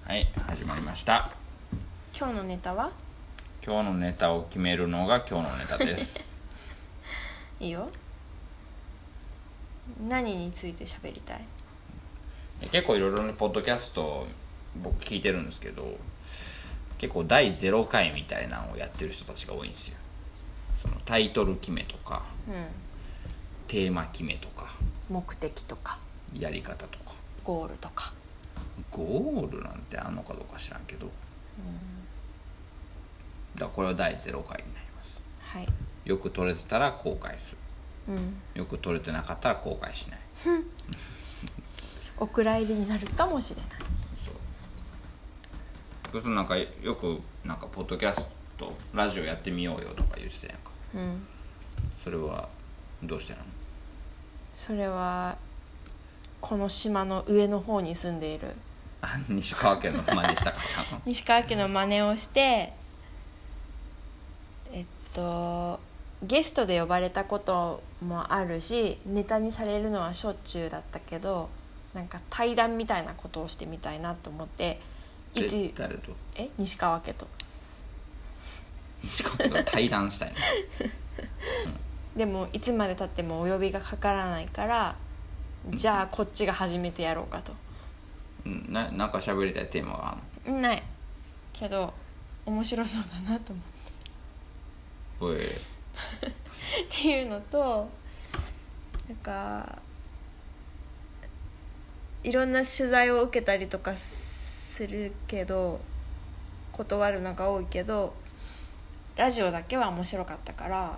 はい、始まりました。 今日のネタは？ 今日のネタを決めるのが今日のネタですいいよ。何について喋りたい？ 結構いろいろなポッドキャスト僕聞いてるんですけど、結構第0回みたいなのをやってる人たちが多いんですよ。そのタイトル決めとか、テーマ決めとか、 目的とかやり方とか、 ゴールとか。 ゴールなんてあんのかどうか知らんけど、だからこれは第0回になります。 はい。 よく撮れてたら後悔する、よく撮れてなかったら後悔しないお蔵入りになるかもしれない。 そうなんかよくなんかポッドキャストラジオやってみようよとか言ってたやんか。それはどうしてなの？ それはこの島の上の方に住んでいる西川家の真似したかったの？ 西川家の真似をしてゲストで呼ばれたこともあるし、ネタにされるのはしょっちゅうだったけど、なんか対談みたいなことをしてみたいなと思って、 誰と？ 西川家と。 西川家と対談したいのでもいつまでたってもお呼びがかからないから、じゃあこっちが始めてやろうかと。 なんか喋りたいテーマがあるの？ ないけど面白そうだなと思って。っていうのと、なんかいろんな取材を受けたりとかするけど断るのが多いけど、ラジオだけは面白かったから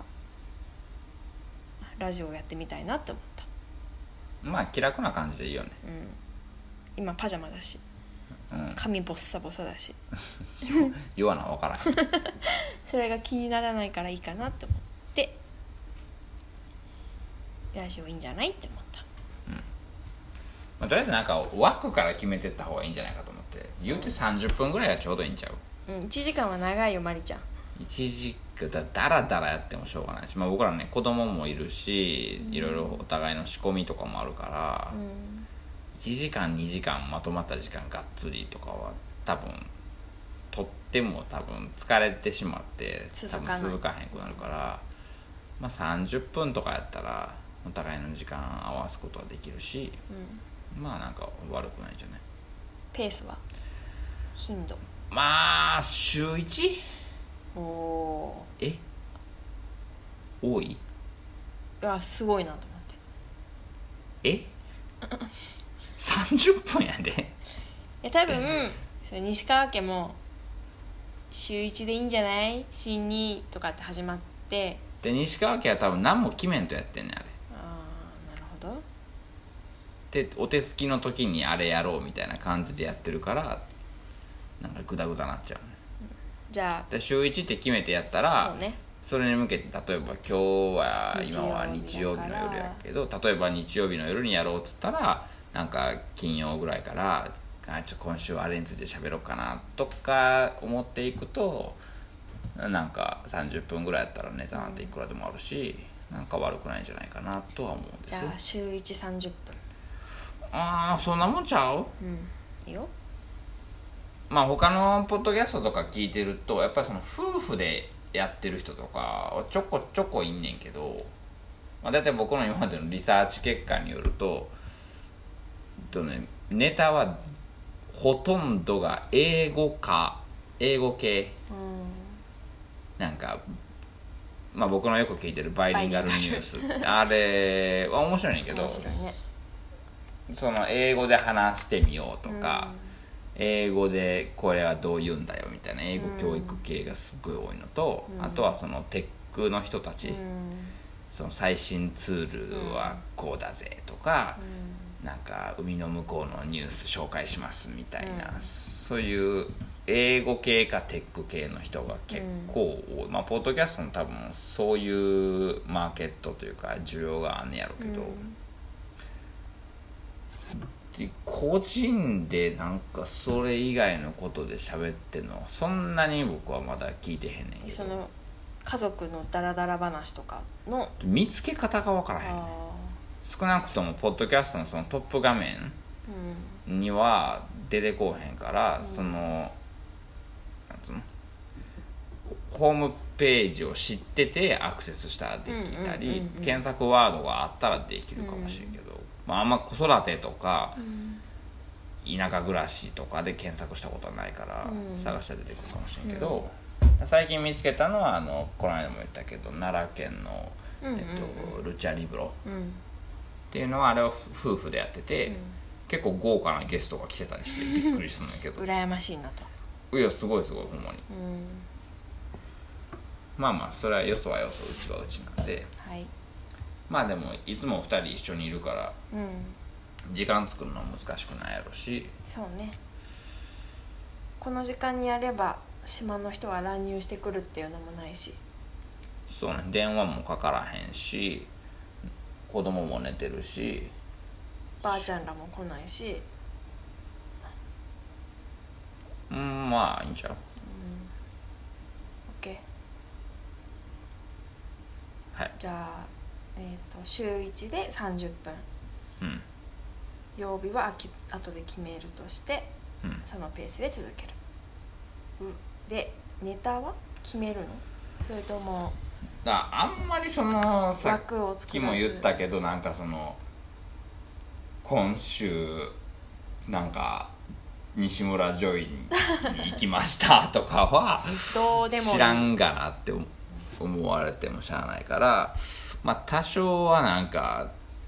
ラジオをやってみたいなって思った。 まあ気楽な感じでいいよね。 今パジャマだし、髪ボッサボサだし弱な分からへんそれが気にならないからいいかなって思って、ラジオいいんじゃないって思った。 とりあえずなんか枠から決めてった方がいいんじゃないかと思って。言うて30分ぐらいはちょうどいいんちゃう ？1時間は長いよマリちゃん。 1時間だらだらやってもしょうがないし、僕らね子供もいるし、いろいろお互いの仕込みとかもあるから、1時間2時間まとまった時間がっつりとかは多分とっても多分疲れてしまって多分続かへんくなるから、30分とかやったらお互いの時間合わすことはできるし、なんか悪くないんじゃない？ ペースは？頻度？ 週 1？ 多い？ いやすごいなと思って。 30分やで。 多分それ西川家も週1でいいんじゃない？週2とかって始まって、 で西川家は多分何も決めんとやってんねんあれ。 なるほど。 でお手すきの時にあれやろうみたいな感じでやってるから、なんかグダグダなっちゃう。 じゃあで週1って決めてやったら、 そうね、 それに向けて例えば今は日曜日の夜やけど、例えば日曜日の夜にやろうっつったら、なんか金曜ぐらいから今週はあれについて喋ろうかなとか思っていくと、なんか30分ぐらいやったらネタなんていくらでもあるし、なんか悪くないんじゃないかなとは思うんですよ。 じゃあ週130分。 そんなもんちゃう？ いいよ。 他のポッドキャストとか聞いてると、やっぱりその夫婦でやってる人とかちょこちょこいんねんけど、だいたい僕の今までのリサーチ結果によると、ネタはほとんどが英語系、なんか僕のよく聞いてるバイリンガルニュースあれは面白いねんけど、その英語で話してみようとか、英語でこれはどう言うんだよみたいな英語教育系がすっごい多いのと、あとはそのテックの人たち、その最新ツールはこうだぜとか、なんか海の向こうのニュース紹介しますみたいな、そういう英語系かテック系の人が結構多い。ポッドキャストも多分そういうマーケットというか需要があんねやろうけど、個人でなんかそれ以外のことで喋ってんのはそんなに僕はまだ聞いてへんねんけど、 その家族のダラダラ話とかの見つけ方が分からへんねん。少なくともポッドキャストのそのトップ画面には出てこうへんから、そのなんつうのホームページを知っててアクセスしたらできたり、検索ワードがあったらできるかもしれんけど、まあ、あんま子育てとか、田舎暮らしとかで検索したことはないから、探したら出てくるかもしれんけど、最近見つけたのはこの間も言ったけど奈良県の、ルチャリブロ、っていうのはあれを夫婦でやってて、結構豪華なゲストが来てたりしてびっくりするんだけど羨ましいなと。 いやすごいほんまに、まあまあそれはよそはよそうちはうちなんで、 はい、 まあでもいつも2人一緒にいるから、時間作るのは難しくないやろし。 そうね、この時間にやれば島の人は乱入してくるっていうのもないし。 そうね、電話もかからへんし、子供も寝てるし、 ばあちゃんらも来ないし、 まあいいんちゃう。 OK。 はい。 じゃあ、週1で30分、曜日は後で決めるとして、そのペースで続ける。でネタは決めるの？それともあんまりそのさ枠をっきも言ったけど、なんかその今週なんか西村ジョイに行きましたとかはどうでもいい、 知らんがなって思われてもしゃあないから、まあ多少はなんか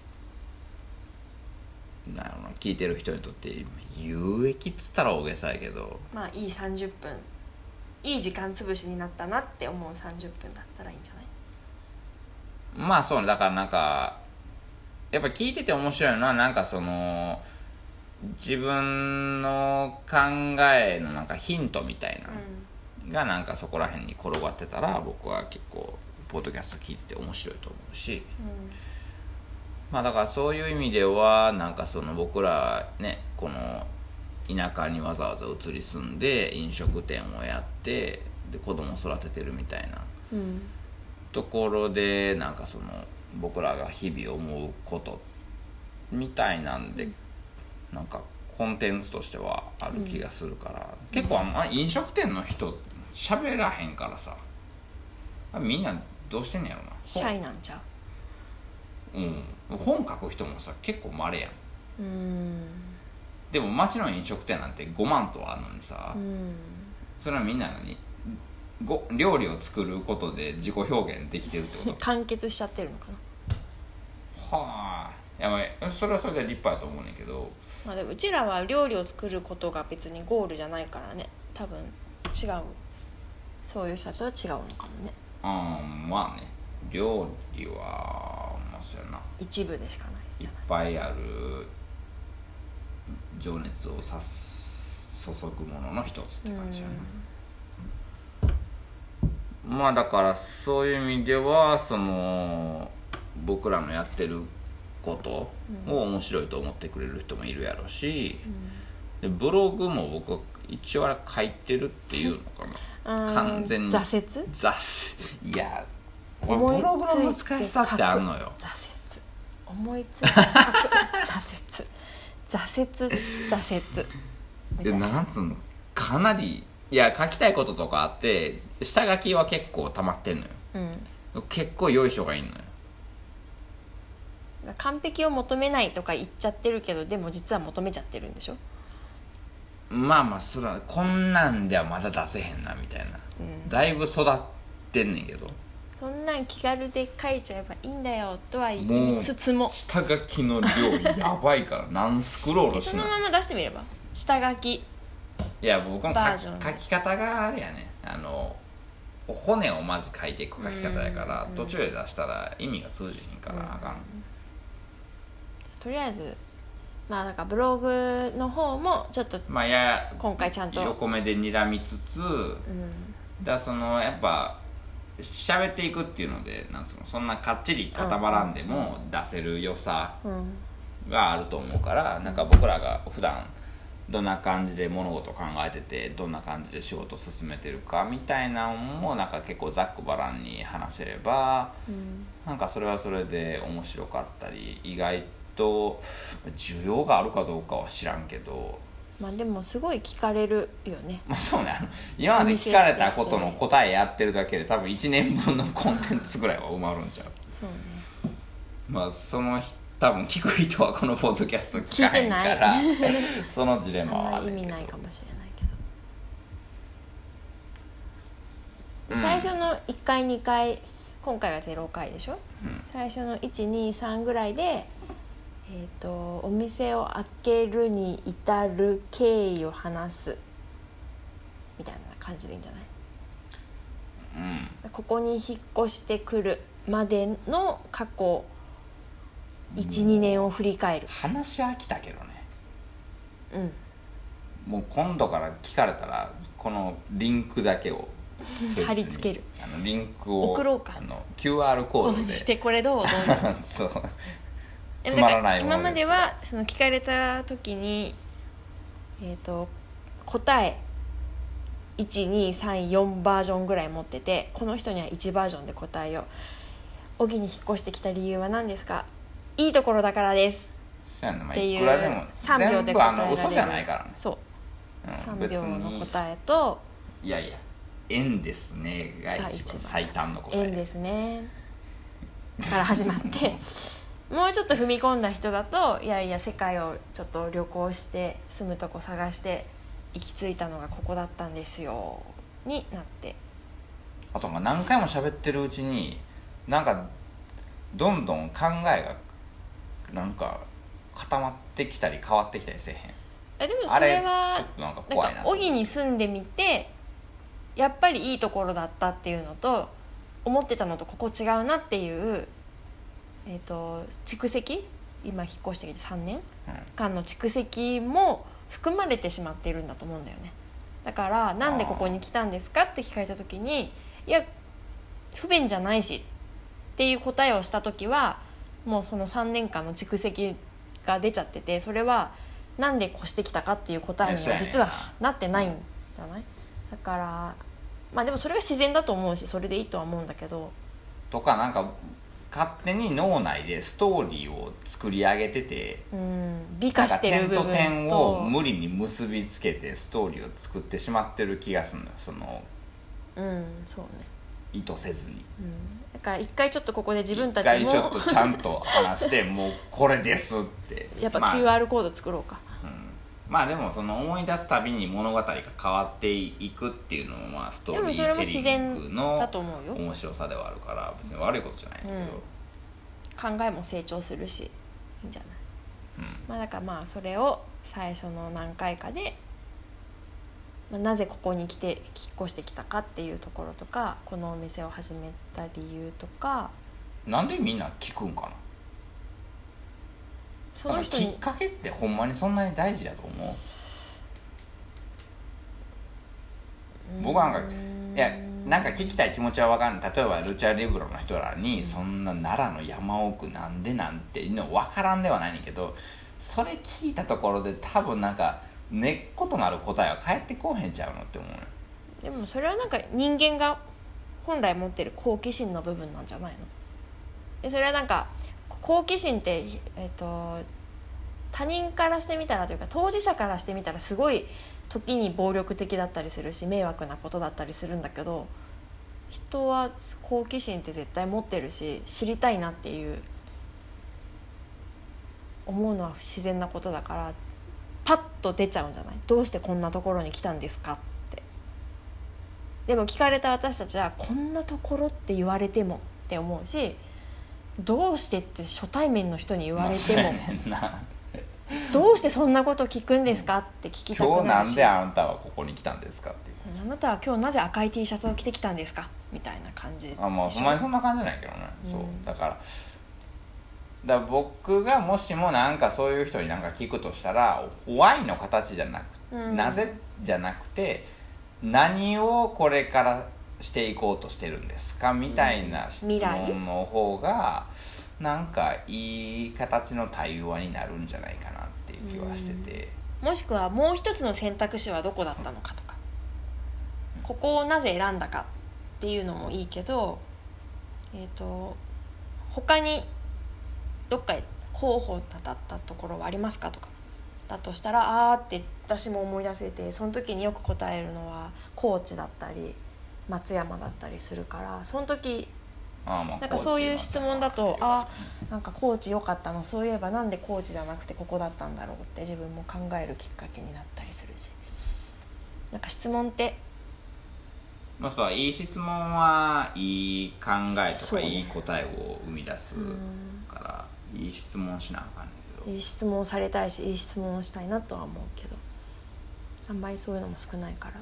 なんやろな、聞いてる人にとって有益っつったら大げさやけど、 まあいい30分、いい時間潰しになったなって思う30分だったらいいんじゃない？ まあそうね、だからなんかやっぱ聞いてて面白いのはなんかその自分の考えのなんかヒントみたいな、がなんかそこら辺に転がってたら僕は結構ポッドキャスト聞いてて面白いと思うし、まあだからそういう意味ではなんかその僕らねこの田舎にわざわざ移り住んで飲食店をやってで子供を育ててるみたいな、ところでなんかその僕らが日々思うことみたいなんで、なんかコンテンツとしてはある気がするから、結構飲食店の人喋らへんからさ、みんなどうしてんねやろな、 シャイなんちゃう。本書く人もさ結構稀やん。でも町の飲食店なんて5万とあるのにさ、それはみんな料理を作ることで自己表現できてるってこと完結しちゃってるのかな。はあ、いやまあそれはそれで立派やと思うねんけど、 まあでもうちらは料理を作ることが別にゴールじゃないからね、多分違う、そういう人たちとは違うのかもね。 まあね、料理はまあそうやな、 一部でしかないいっぱいある情熱を注ぐものの一つって感じやな。まあだからそういう意味ではその僕らのやってることを面白いと思ってくれる人もいるやろし、でブログも僕は一応あれ書いてるっていうのかな、完全に挫折いやブログの難しさってあるのよ。 思いついて書く挫折でなんつうの、かなりいや書きたいこととかあって下書きは結構溜まってんのよ、結構よいしょがいいのよ。 完璧を求めないとか言っちゃってるけど、でも実は求めちゃってるんでしょ。 まあまあそれはこんなんではまだ出せへんなみたいな、だいぶ育ってんねんけど、 そんなん気軽で書いちゃえばいいんだよとは言いつつも下書きの量やばいから何スクロールしない。 そのまま出してみれば下書き。 いや僕の書き方があれやね、骨をまず書いていく書き方やから、途中で出したら意味が通じひんからあかん、 とりあえずまあなんかブログの方もちょっとまあ今回ちゃんと横目で睨みつつ、だそのやっぱ喋っていくっていうのでなんつうの、そんなかっちり固まらんでも出せる良さがあると思うから、なんか僕らが普段どんな感じで物事を考えててどんな感じで仕事を進めてるかみたいなのもなんか結構ざっくばらんに話せれば、なんかそれはそれで面白かったり、意外と需要があるかどうかは知らんけどまあでもすごい聞かれるよね。 まあそうね、今まで聞かれたことの答えやってるだけで多分1年分のコンテンツぐらいは埋まるんちゃう。 そうね。 まあその多分聞く人はこのポッドキャスト聞かへんからそのジレンマはあんまり意味ないかもしれないけど、 うん、 最初の1回2回、今回が0回でしょ、うん、最初の123ぐらいで、お店を開けるに至る経緯を話すみたいな感じでいいんじゃない、うん、ここに引っ越してくるまでの過去 1,2 年を振り返る。 話飽きたけどね。 うん。 もう今度から聞かれたらこのリンクだけを貼り付ける。 リンクを送ろうか。 QR コードでしてこれどうそうつまらないものです。 今まではその聞かれた時に、答え1234バージョンぐらい持ってて、この人には1バージョンで答えよう。小木に引っ越してきた理由は何ですか？いいところだからですっていう3秒で答えられる。 嘘じゃないからね。 そう、3秒の答えと、 いやいや縁ですねが一番最短の答え。 縁ですねから始まってもうちょっと踏み込んだ人だと、いやいや世界をちょっと旅行して住むとこ探して行き着いたのがここだったんですよになって、 あと何回も喋ってるうちになんかどんどん考えがなんか固まってきたり変わってきたりせえへん。 でもそれはちょっとなんか怖いな。 小木に住んでみてやっぱりいいところだったっていうのと、思ってたのとここ違うなっていう、蓄積、今引っ越してきて3年間の蓄積も含まれてしまっているんだと思うんだよね。だからなんでここに来たんですかって聞かれた時に、いや不便じゃないしっていう答えをした時はもうその3年間の蓄積が出ちゃってて、それはなんで越してきたかっていう答えには実はなってないんじゃない？だからまあでもそれが自然だと思うし、それでいいとは思うんだけど、 とかなんか勝手に脳内でストーリーを作り上げてて、 美化してる部分と点と点を無理に結びつけてストーリーを作ってしまってる気がするのよ。そのそうね、 意図せずに、 だから一回ちょっとここで自分たちも一回ちょっとちゃんと話してもうこれですってやっぱ QR コード作ろうか。 まあでもその思い出すたびに物語が変わっていくっていうのもまあストーリーテリングの面白さではあるから別に悪いことじゃないんだけど、 考えも成長するしいいんじゃない、まあだからまあそれを最初の何回かで、なぜここに来て引っ越してきたかっていうところとか、このお店を始めた理由とか。 なんでみんな聞くんかな。その人にきっかけってほんまにそんなに大事だと思う？僕はなんか聞きたい気持ちは分かんない。例えばルチャリブロの人らにそんな奈良の山奥なんでなんていうの分からんではないねんけど、それ聞いたところで多分なんか根っことなる答えは返ってこうへんちゃうのって思う。 でもそれはなんか人間が本来持ってる好奇心の部分なんじゃないの？でそれはなんか好奇心って、他人からしてみたらというか当事者からしてみたらすごい時に暴力的だったりするし迷惑なことだったりするんだけど、人は好奇心って絶対持ってるし、知りたいなっていう思うのは不自然なことだからパッと出ちゃうんじゃない？どうしてこんなところに来たんですかって。でも聞かれた私たちはこんなところって言われてもって思うし、どうしてって初対面の人に言われても、どうしてそんなこと聞くんですかって聞きたくなるし、 今日なんであんたはここに来たんですかっていう、 あなたは今日なぜ赤い T シャツを着てきたんですかみたいな感じでしょ。 まあほんまにそんな感じじゃないけどね、そうだから僕がもしもなんかそういう人になんか聞くとしたら Why の形じゃなく、なぜじゃなくて何をこれからしていこうとしてるんですかみたいな質問の方がなんかいい形の対話になるんじゃないかなっていう気はしてて、 もしくはもう一つの選択肢はどこだったのかとか、ここをなぜ選んだかっていうのもいいけど、他にどっか候補だったところはありますかとか、 だとしたらって私も思い出せて、その時によく答えるのはコーチだったり松山だったりするから、その時なんかそういう質問だとなんかコーチ良かったの、そういえばなんでコーチじゃなくてここだったんだろうって自分も考えるきっかけになったりするし、なんか質問っていい質問はいい考えとかいい答えを生み出すから、いい質問しなあかんねんけど、 いい質問されたいしいい質問をしたいなとは思うけど、あんまりそういうのも少ないから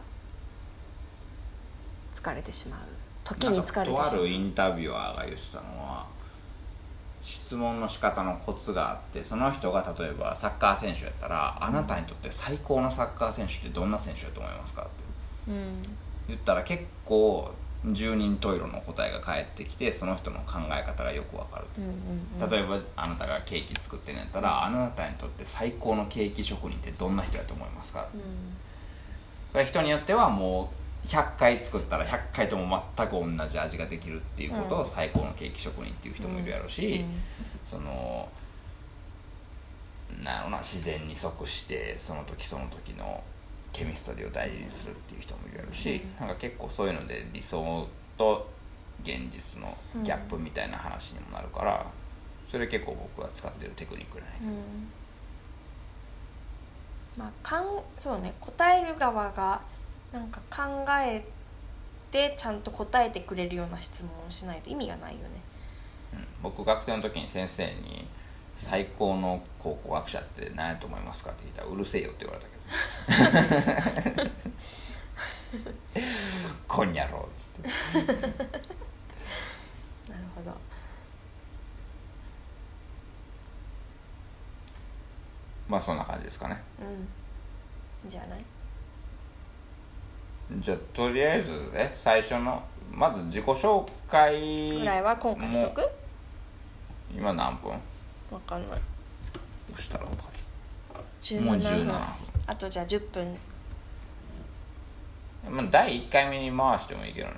疲れてしまう時に疲れてしまう。 とあるインタビュアーが言ってたのは、質問の仕方のコツがあって、その人が例えばサッカー選手やったら、あなたにとって最高のサッカー選手ってどんな選手だと思いますかって、言ったら結構十人十色の答えが返ってきて、その人の考え方がよくわかる、例えばあなたがケーキ作ってんやったら、あなたにとって最高のケーキ職人ってどんな人だと思いますか、それ人によってはもう100回作ったら100回とも全く同じ味ができるっていうことを最高のケーキ職人っていう人もいるやろし、そのなんやろな、自然に即してその時その時のケミストリーを大事にするっていう人もいるやろし、なんか結構そういうので理想と現実のギャップみたいな話にもなるから、それ結構僕が使ってるテクニックじゃないけど、 そうね、答える側がなんか考えてちゃんと答えてくれるような質問をしないと意味がないよね。 僕学生の時に先生に最高の考古学者って何やと思いますかって聞いたら、うるせえよって言われたけどこんにゃろうっつってなるほど。 そんな感じですかね。 じゃない。 じゃあとりあえず最初のまず自己紹介ぐらいは今回しとく。 今何分？ 分かんない。 どうしたら分かる？ もう17分。 あとじゃあ10分。 第1回目に回してもいいけどね。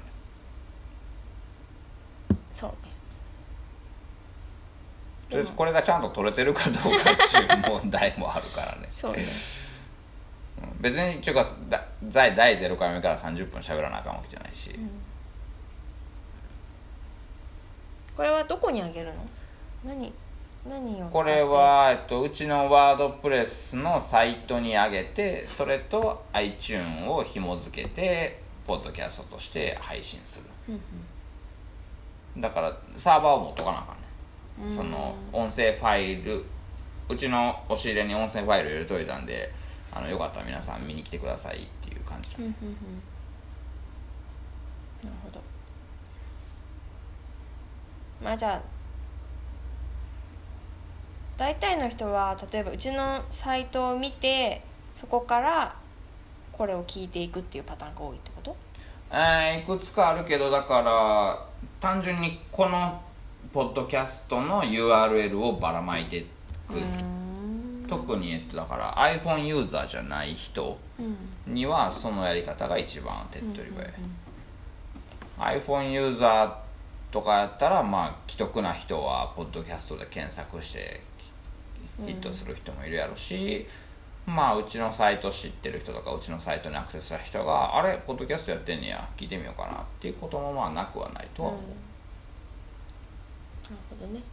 そうね。 とりあえずこれがちゃんと取れてるかどうかっていう問題もあるからね。 そうね。 別に第0回目から30分喋らなあかんわけじゃないし、 これはどこにあげるの？何を使って？ これは、うちのワードプレスのサイトに上げて、それと iTunes を紐付けてポッドキャストとして配信する、だからサーバーを持っとかなあかんね、その音声ファイル、うちの押し入れに音声ファイル入れといたんで、よかったら皆さん見に来てくださいっていう感じだ、 なるほど。じゃあ大体の人は例えばうちのサイトを見て、そこからこれを聞いていくっていうパターンが多いってこと？ いくつかあるけど、だから単純にこのポッドキャストの URL をばらまいていく。特にだから iPhone ユーザーじゃない人にはそのやり方が一番手っ取り早い、iPhone ユーザーとかやったら既得な人はポッドキャストで検索してヒットする人もいるやろし、うちのサイト知ってる人とかうちのサイトにアクセスした人が、あれポッドキャストやってんねや、聞いてみようかなっていうこともなくはないとは思う、 なるほどね。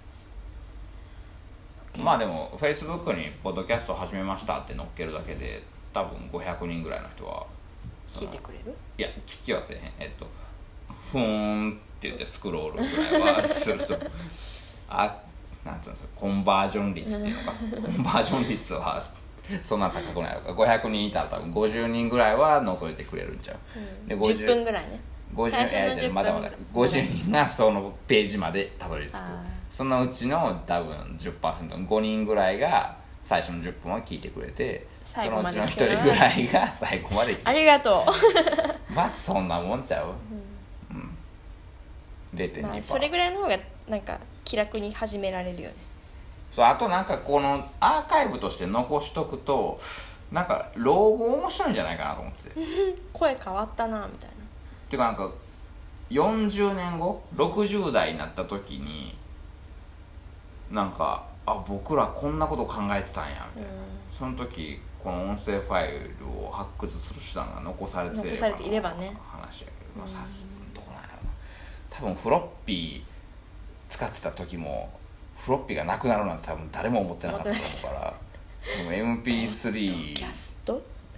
でも Facebook にポッドキャスト始めましたって載っけるだけで多分500人ぐらいの人は聞いてくれる？ いや、聞きはせへん。ふーんって言ってスクロールぐらいはするとなんつうんですか、コンバージョン率っていうのかコンバージョン率はそんな高くないのか、500人いたら多分50人ぐらいは覗いてくれるんちゃう、 で10分ぐらいね。最初の10分まだまだ50人がそのページまでたどり着く。そのうちの多分 10%5 人ぐらいが最初の10分は聞いてくれて、そのうちの1人ぐらいが最後まで聞いて、 ありがとうそんなもんちゃう、0.2%、 それぐらいの方がなんか気楽に始められるよね。 そう、あとなんかこのアーカイブとして残しとくと、なんか老後面白いんじゃないかなと思ってて声変わったなみたいな。 てかなんか40年後60代になった時になんか僕らこんなこと考えてたんやみたいな、その時この音声ファイルを発掘する手段が残されていればね話やけど、さすがどうなんやろな。多分フロッピー使ってた時もフロッピーがなくなるなんて多分誰も思ってなかったと思うからでも MP3 キャスト、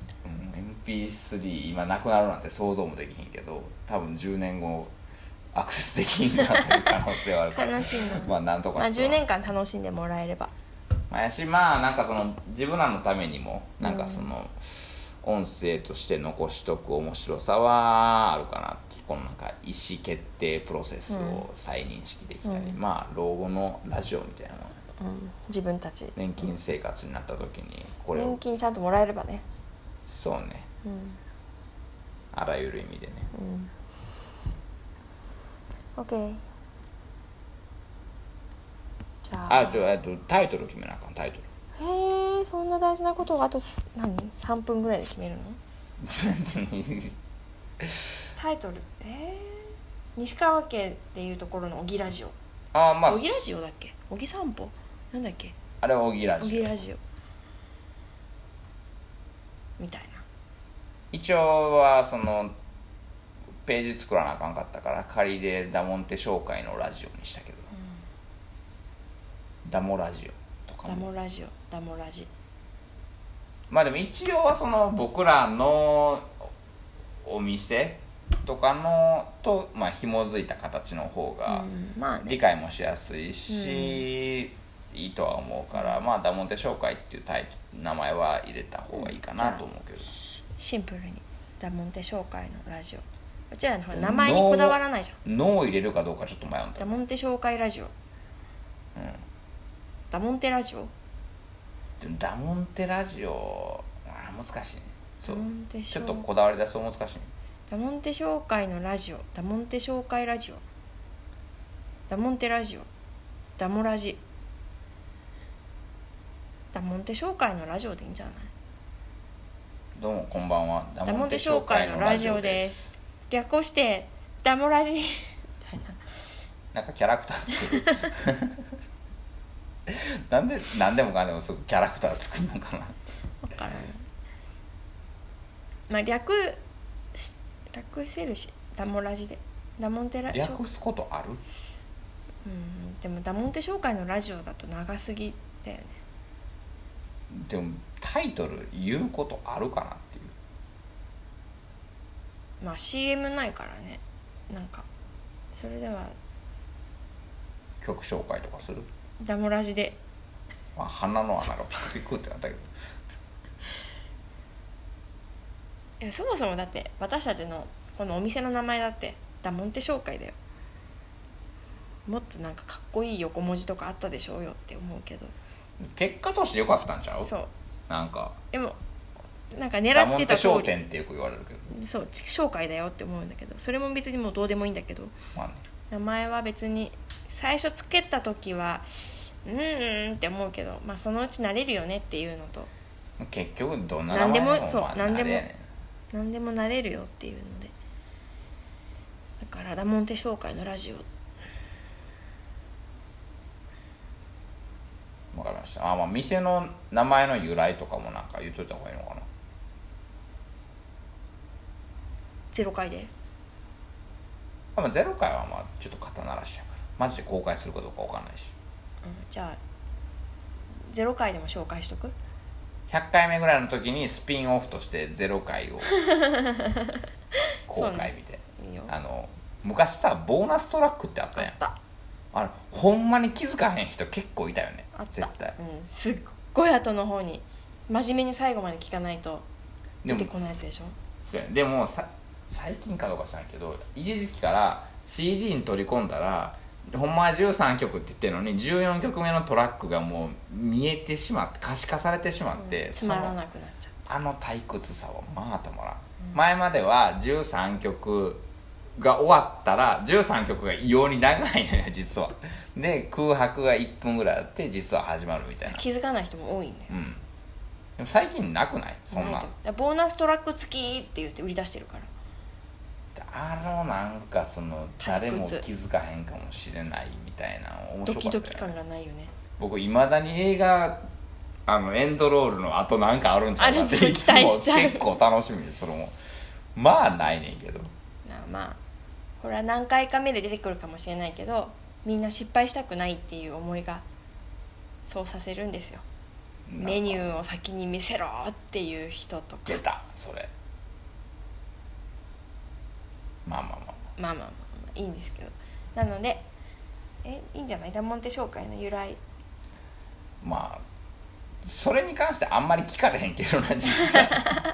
MP3 今なくなるなんて想像もできひんけど、多分10年後アクセスできんなっていう可能性はあるから悲しいな。 まあなんとか 10年間楽しんでもらえれば、 やし、まあなんかその自分らのためにもなんかその音声として残しとく面白さはあるかな。このなんか意思決定プロセスを再認識できたり、まあ老後のラジオみたいなもん、 自分たち年金生活になった時にこれを年金ちゃんともらえればね。 そうね、あらゆる意味でね。 OK。じゃあタイトル決めなあかん。タイトルへえ、そんな大事なことがあと3分ぐらいで決めるの？タイトル西川家でいうところの小木ラジオ。 まあ小木ラジオだっけ？小木散歩なんだっけ？ あれは小木ラジオ。 小木ラジオみたいな。 一応はそのページ作らなあかんかったから仮でダモンテ紹介のラジオにしたけど、ダモラジオとかも。 ダモラジオ、ダモラジ。 まあでも一応はその僕らのお店とかのとまあ紐づいた形の方が理解もしやすいし、いいとは思うから、まあダモンテ紹介っていう名前は入れた方がいいかなと思うけど、 シンプルにダモンテ紹介のラジオ。うちらの名前にこだわらないじゃん。 ノーを入れるかどうかちょっと迷うんだ。 ダモンテ紹介ラジオ、ダモンテラジオ。 ダモンテラジオ難しいね。そうちょっとこだわり出すと難しいね。 ダモンテ紹介のラジオ、ダモンテ紹介ラジオ、ダモンテラジオ、ダモラジ。ダモンテ紹介のラジオでいいんじゃない？ どうもこんばんは、 ダモンテ紹介のラジオです。略してダモラジみたいな。 なんかキャラクター作るなんで何でもかんでもすぐキャラクター作るのかな。 分からない。まあ略せるし、ダモラジでダモンテラジオ略すことある？ でもダモンテ紹介のラジオだと長すぎだよね。 でもタイトル言うことあるかなっていう。 まあ CM ないからね。なんかそれでは曲紹介とかする？ ダモラジで、 まあ、鼻の穴がピクピクってなったけどいやそもそもだって私たちのこのお店の名前だってダモンテ紹介だよ。もっとなんかかっこいい横文字とかあったでしょうよって思うけど、 結果として良かったんちゃう？ そうなんかでもなんか狙ってたダモンテ通商り店ってよく言われるけど、 そう紹介だよって思うんだけど、それも別にもうどうでもいいんだけど、 まあね、 名前は別に最初つけた時はって思うけど、まあそのうち慣れるよねっていうのと、 結局どんな名前でも何でも慣れるよっていうので、だからダモンテ紹介のラジオ。 分かりました。まあ店の名前の由来とかもなんか言っといた方がいいのかな。 0回でまあ0回はまあちょっと肩慣らしやからマジで公開するかどうか分かんないし、 じゃあ0回でも紹介しとく。 100回目ぐらいの時にスピンオフとして0回を公開みたいな、いいよ。昔さボーナストラックってあったやん。あれほんまに気づかへん人結構いたよね。 あった絶対、 すっごい後の方に真面目に最後まで聞かないと出てこないやつでしょ。 そうや。でも最近かどうか知らんけど一時期から CD に取り込んだらほんまは13曲って言ってるのに14曲目のトラックがもう見えてしまって可視化されてしまって、 つまらなくなっちゃった。 退屈さはまあたまらん、前までは13曲が終わったら13曲が異様に長いのよ実は。で空白が1分ぐらいあって実は始まるみたいな。 気づかない人も多いね。 でも最近なくない？そんなボーナストラック付きって言って売り出してるから。 なんかその誰も気づかへんかもしれないみたいな面白かったよね。 ドキドキ感がないよね。 僕いまだに映画エンドロールの後なんかあるんちゃうかってあるといつも期待しちゃう結構楽しみにするもん。まあないねんけど、 まあこれは何回か目で出てくるかもしれないけど、みんな失敗したくないっていう思いがそうさせるんですよ。メニューを先に見せろっていう人とか。 出たそれ。まあいいんですけど、なのでいいんじゃない、ダモンテ商会の由来。 まあそれに関してあんまり聞かれへんけどな実際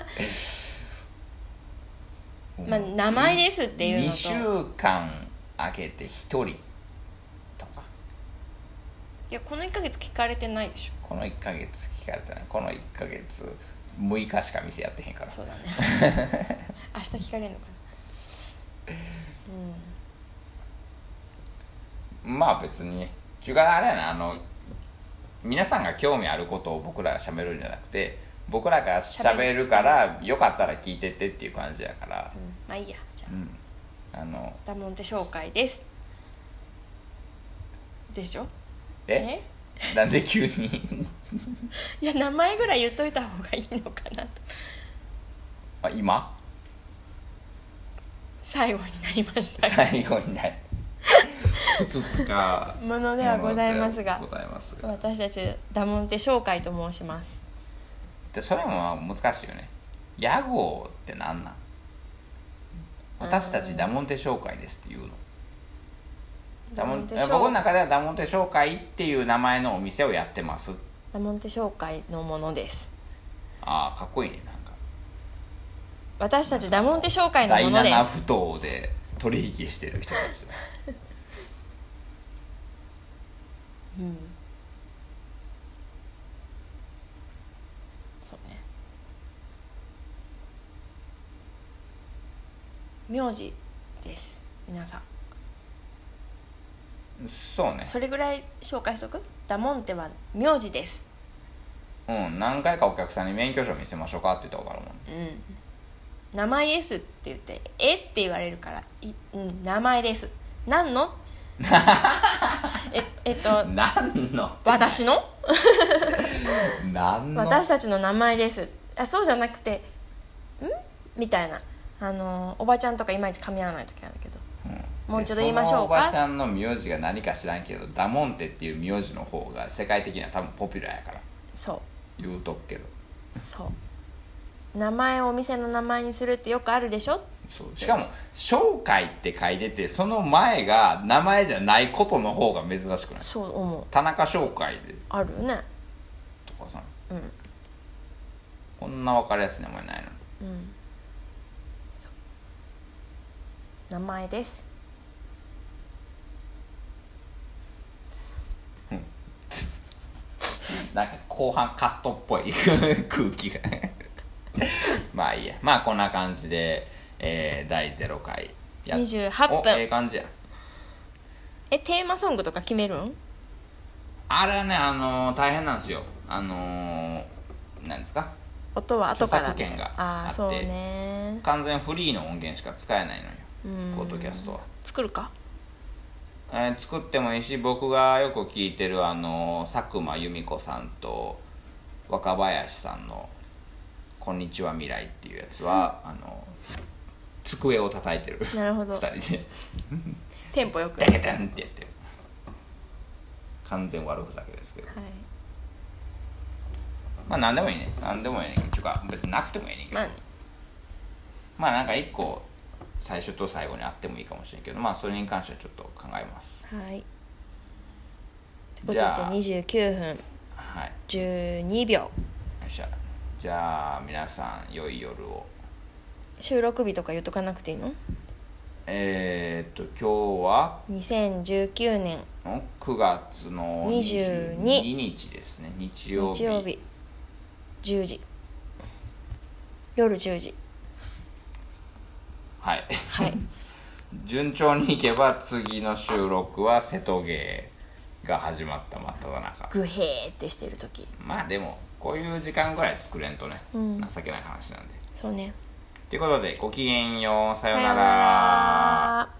まあ名前ですっていうのと 2週間空けて1人とか。 いやこの1ヶ月聞かれてないでしょ。 この1ヶ月聞かれてない。この1ヶ月6日しか店やってへんから。 そうだね明日聞かれるのかな。 まあ別にね、ちゅうかあれやな、皆さんが興味あることを僕らが喋るんじゃなくて、僕らが喋るからよかったら聞いてってっていう感じやから、 まあいいや。じゃあ、ダモンテ紹介ですでしょ。 なんで急にいや名前ぐらい言っといた方がいいのかなと。 今最後になりました最後にないふつつかものではございますが、 ございますが、 私たちダモンテ商会と申します。 でそれも難しいよね。屋号って何なん？私たちダモンテ商会ですっていうの。僕の中ではダモンテ商会っていう名前のお店をやってます。 ダモンテ商会のものです。 ああかっこいいね。なんか私たちダモンテ商会のものです。 第7不当で取引してる人たちだそうね。名字です皆さん。 そうね。 それぐらい紹介しとく。ダモンテは名字です。 何回かお客さんに免許証見せましょうかって言ったことあるもん。 名前ですって言ってって言われるから名前です。何の何の私の何の私たちの名前です。そうじゃなくてみたいなおばちゃんとかいまいち噛み合わない時あるけど、もう一度言いましょうか。 そのおばちゃんの名字が何か知らんけどダモンテっていう名字の方が世界的には多分ポピュラーやから。 そう言うとくけど。 そう名前をお店の名前にするってよくあるでしょ。 そうしかも商会って書いててその前が名前じゃないことの方が珍しくない？ そう思う。 田中商会であるねとかさ、こんな分かりやすい名前ないのに。 名前です。 なんか後半カットっぽい空気がまあいいや。まあこんな感じで、第0回やっ 28分。 感じや。 テーマソングとか決めるん？ あれはね大変なんですよ。なんですか、 音は後から著作権があって、 そうね、 完全フリーの音源しか使えないのよポッドキャストは。 作るか？ 作ってもいいし、僕がよく聞いてる佐久間由美子さんと若林さんの「こんにちは未来」っていうやつは、机を叩いてる。 なるほど。 2人でテンポよくデケテンってやってる。完全悪ふざけですけど、まあ何でもいいね。何でもいいねっていうか別になくてもいいねんけど、まあなんか1個最初と最後にあってもいいかもしれんけど、まあそれに関してはちょっと考えます。 はい。ということで29分12秒。よっしゃ。じゃあ皆さん良い夜を。 収録日とか言っとかなくていいの？ 今日は 2019年 9月の22日ですね。日曜日 10時夜10時。 はい、順調にいけば次の収録は瀬戸芸が始まった真っ只中。 グヘーってしてる時。 まあでもこういう時間ぐらい作れんとね、情けない話なんで。 そうね。 ということでごきげんよう、さよなら。